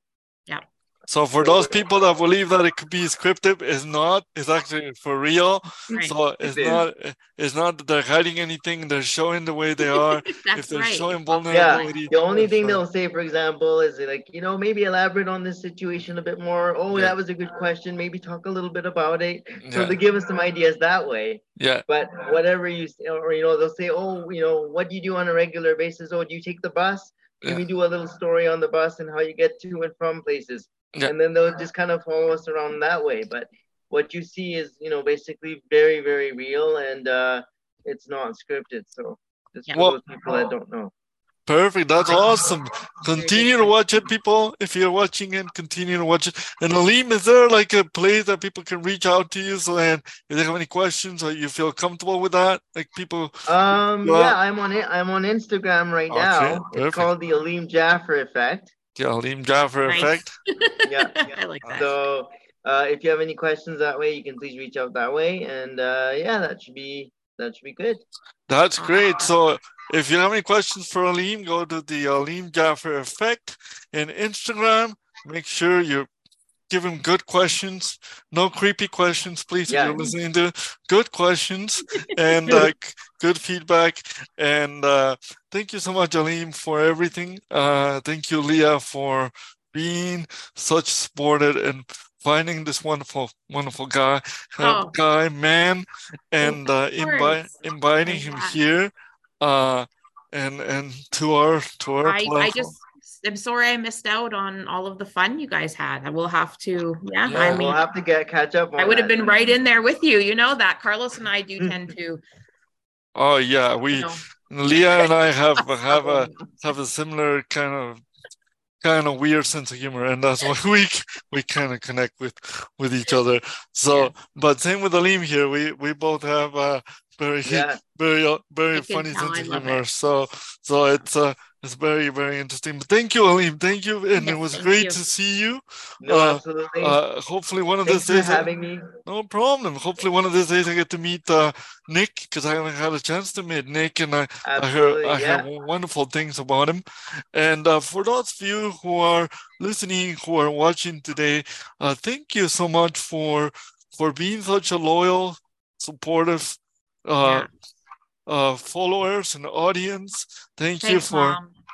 So for those people that believe that it could be scripted, it's not. It's actually for real. Right. So it's is. not. It's not that they're hiding anything. They're showing the way they are. if That's they're right. showing Yeah, vulnerability, the only it's thing fine. they'll say, for example, is like, you know, maybe elaborate on this situation a bit more. Oh, Yeah. that was a good question. Maybe talk a little bit about it. So Yeah. they give us some ideas that way. Yeah. But whatever you say, or, you know, they'll say, oh, you know, what do you do on a regular basis? Oh, do you take the bus? Can Yeah. we do a little story on the bus and how you get to and from places? Yeah. And then they'll just kind of follow us around that way. But what you see is, you know, basically very, very real, and uh, it's not scripted. So just Yeah. for Well- those people that don't know. Perfect. That's awesome. Continue to different. watch it, people. If you're watching it, continue to watch it. And Aleem, is there like a place that people can reach out to you? So, and if they have any questions or you feel comfortable with that, like people. Um, Well- yeah, I'm on it. I'm on Instagram right Okay, now. perfect. It's called the Aleem Jaffer Effect. Yeah, Aleem Jaffer Nice. effect. Yeah. I like that. So, uh, if you have any questions that way, you can please reach out that way. And uh, yeah, that should be that should be good. That's great. So if you have any questions for Aleem, go to the Aleem Jaffer effect in Instagram. Make sure you give him good questions, no creepy questions, please. If Yeah. you're listening to good questions and uh, c- good feedback. And uh, thank you so much, Aleem, for everything. Uh, thank you, Leah, for being such supported and finding this wonderful, wonderful guy, uh, Oh. guy, man, and uh, Of invi- course. inviting I'm him glad. here, uh, and and to our to our I, I platform. just I'm sorry I missed out on all of the fun you guys had. I will have to, yeah. Yeah. I We'll mean, have to get catch up on I would have that. been right in there with you. You know that Carlos and I do tend to, Oh yeah, we. you know, Leah and I have have a have a similar kind of kind of weird sense of humor, and that's why we we kind of connect with with each other. So, Yeah. but same with Aleem here. We we both have a very Yeah. very uh, very I can funny tell, sense I of love humor. it. So so it's uh it's very very interesting. But thank you, Aleem. Thank you, and it Yes, was thank great you. to see you. No, Uh, absolutely. Uh, hopefully one of Thanks these for days. I- having me. No problem. Hopefully one of these days I get to meet uh, Nick, because I haven't had a chance to meet Nick, and I, I heard Absolutely. I Yeah. heard wonderful things about him. And uh, for those of you who are listening, who are watching today, uh, thank you so much for for being such a loyal, supportive uh, yeah. uh, followers and audience. Thank you Thanks, for Mom.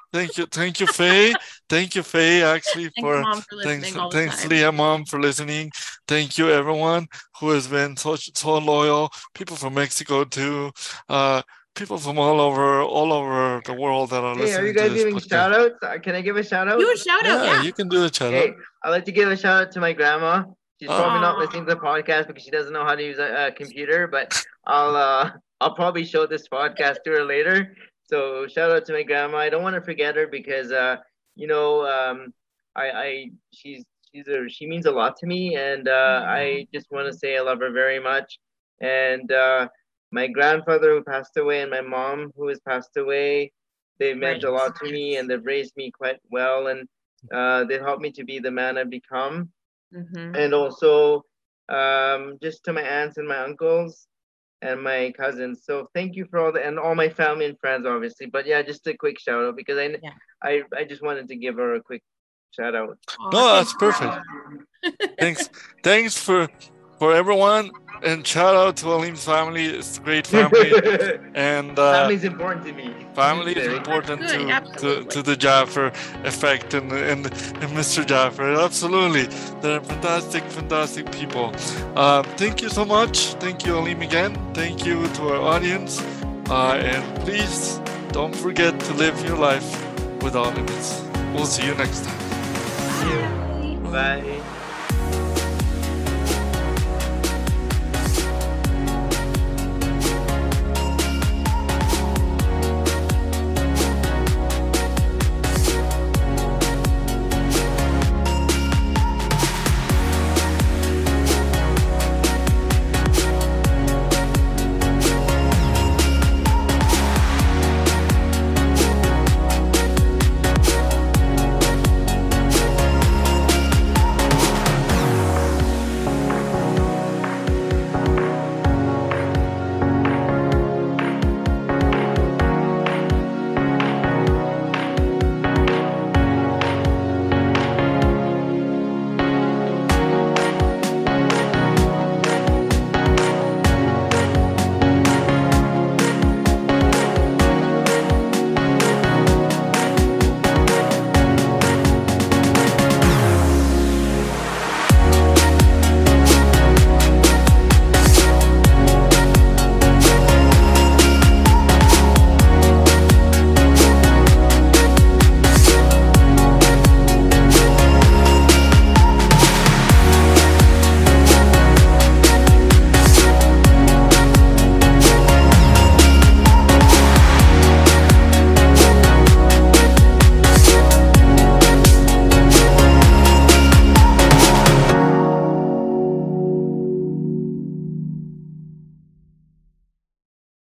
Thank you, thank you, Faye. Thank you, Faye. Actually, Thanks, for Mom, for listening thanks, all the thanks, time. Leah, Mom, for listening. Thank you, everyone who has been so so loyal. People from Mexico too. Uh, people from all over all over the world that are Hey, are listening you to guys this giving podcast. shout outs? Uh, Can I give a shout out? Do a shout out, Yeah, yeah. you can do a shout Okay, out. I'd like to give a shout out to my grandma. She's Oh. probably not Aw. listening to the podcast because she doesn't know how to use a, a computer, but I'll uh, I'll probably show this podcast to her later. So shout out to my grandma. I don't want to forget her because uh, you know, um, I, I she's she's a, she means a lot to me, and uh, I just want to say I love her very much. And uh, my grandfather who passed away and my mom who has passed away, they've meant Right. a lot to me, and they've raised me quite well, and uh, they helped me to be the man I've become. Mm-hmm. And also um, just to my aunts and my uncles and my cousins. So thank you for all the and all my family and friends, obviously. But yeah, just a quick shout out because I Yeah. I, I just wanted to give her a quick shout out. Aw, No, thanks, that's perfect. Grandma. Thanks, thanks for for everyone, and shout out to Alim's family. It's a great family, and uh, Family's important to me. family is Very. important Good, to, to absolutely. to the Jaffer effect and and, and Mister Jaffer. Absolutely, they're fantastic, fantastic people. Uh, thank you so much. Thank you, Alim, again. Thank you to our audience, uh, and please don't forget to live your life without limits. We'll see you next time. Bye.